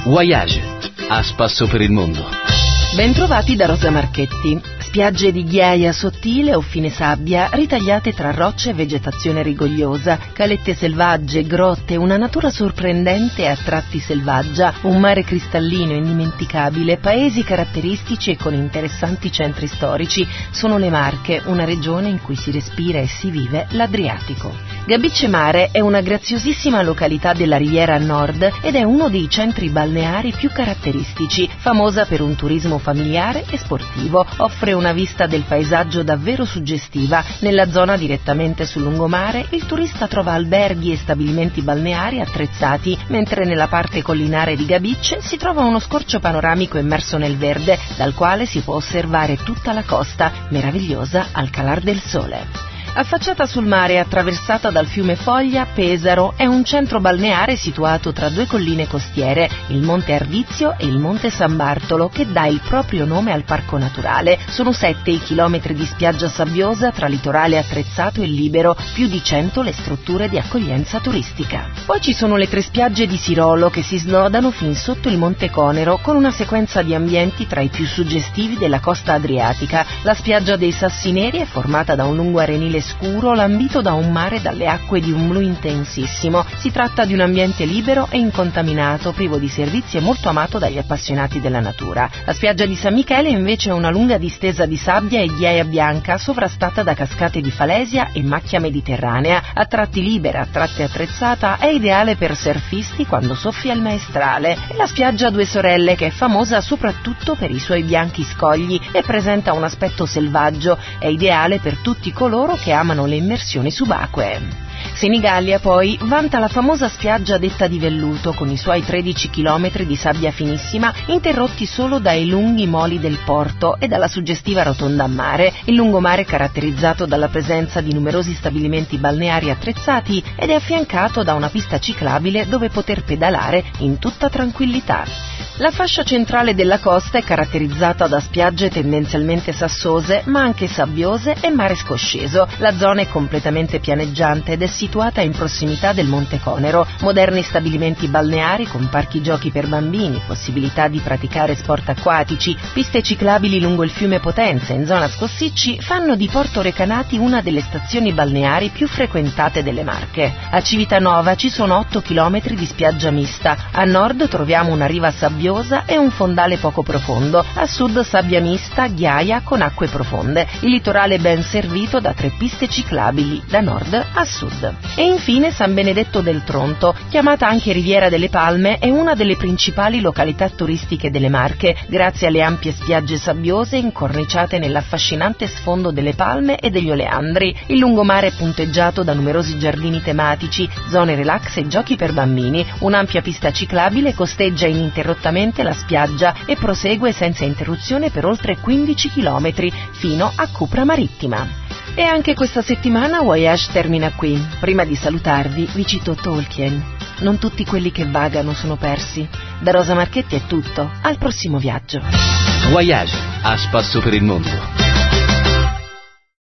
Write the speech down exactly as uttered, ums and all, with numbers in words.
Voyage, a spasso per il mondo. Bentrovati da Rosa Marchetti. Spiagge di ghiaia sottile o fine sabbia, ritagliate tra rocce e vegetazione rigogliosa, calette selvagge, grotte, una natura sorprendente e a tratti selvaggia, un mare cristallino indimenticabile, paesi caratteristici e con interessanti centri storici, sono le Marche, una regione in cui si respira e si vive l'Adriatico. Gabicce Mare è una graziosissima località della Riviera Nord ed è uno dei centri balneari più caratteristici, famosa per un turismo familiare e sportivo, offre una vista del paesaggio davvero suggestiva. Nella zona direttamente sul lungomare il turista trova alberghi e stabilimenti balneari attrezzati, mentre nella parte collinare di Gabicce si trova uno scorcio panoramico immerso nel verde, dal quale si può osservare tutta la costa, meravigliosa al calar del sole. Affacciata sul mare e attraversata dal fiume Foglia, Pesaro è un centro balneare situato tra due colline costiere, il Monte Ardizio e il Monte San Bartolo, che dà il proprio nome al parco naturale. Sono sette i chilometri di spiaggia sabbiosa tra litorale attrezzato e libero, più di cento le strutture di accoglienza turistica. Poi ci sono le tre spiagge di Sirolo che si snodano fin sotto il Monte Conero, con una sequenza di ambienti tra i più suggestivi della costa adriatica. La spiaggia dei Sassi Neri è formata da un lungo arenile scuro lambito da un mare dalle acque di un blu intensissimo. Si tratta di un ambiente libero e incontaminato, privo di servizi e molto amato dagli appassionati della natura. La spiaggia di San Michele invece è una lunga distesa di sabbia e ghiaia bianca sovrastata da cascate di falesia e macchia mediterranea. A tratti libera, a tratti attrezzata, è ideale per surfisti quando soffia il maestrale. E la spiaggia Due Sorelle, che è famosa soprattutto per i suoi bianchi scogli e presenta un aspetto selvaggio, è ideale per tutti coloro che amano le immersioni subacquee. Senigallia poi vanta la famosa spiaggia detta di velluto, con i suoi tredici chilometri di sabbia finissima interrotti solo dai lunghi moli del porto e dalla suggestiva rotonda a mare. Il lungomare è caratterizzato dalla presenza di numerosi stabilimenti balneari attrezzati ed è affiancato da una pista ciclabile dove poter pedalare in tutta tranquillità. La fascia centrale della costa è caratterizzata da spiagge tendenzialmente sassose, ma anche sabbiose e mare scosceso. La zona è completamente pianeggiante ed è situata in prossimità del Monte Conero. Moderni stabilimenti balneari con parchi giochi per bambini, possibilità di praticare sport acquatici, piste ciclabili lungo il fiume Potenza in zona Scossicci fanno di Porto Recanati una delle stazioni balneari più frequentate delle Marche. A Civitanova ci sono otto chilometri di spiaggia mista. A nord troviamo una riva sabbiosa e un fondale poco profondo. A sud sabbia mista, ghiaia con acque profonde. Il litorale è ben servito da tre piste ciclabili da nord a sud. E infine San Benedetto del Tronto, chiamata anche Riviera delle Palme, è una delle principali località turistiche delle Marche, grazie alle ampie spiagge sabbiose incorniciate nell'affascinante sfondo delle palme e degli oleandri. Il lungomare è punteggiato da numerosi giardini tematici, zone relax e giochi per bambini. Un'ampia pista ciclabile costeggia ininterrottamente la spiaggia e prosegue senza interruzione per oltre quindici chilometri fino a Cupra Marittima. E anche questa settimana Voyage termina qui. Prima di salutarvi vi cito Tolkien: non tutti quelli che vagano sono persi. Da Rosa Marchetti è tutto, al prossimo viaggio. Voyage, a spasso per il mondo.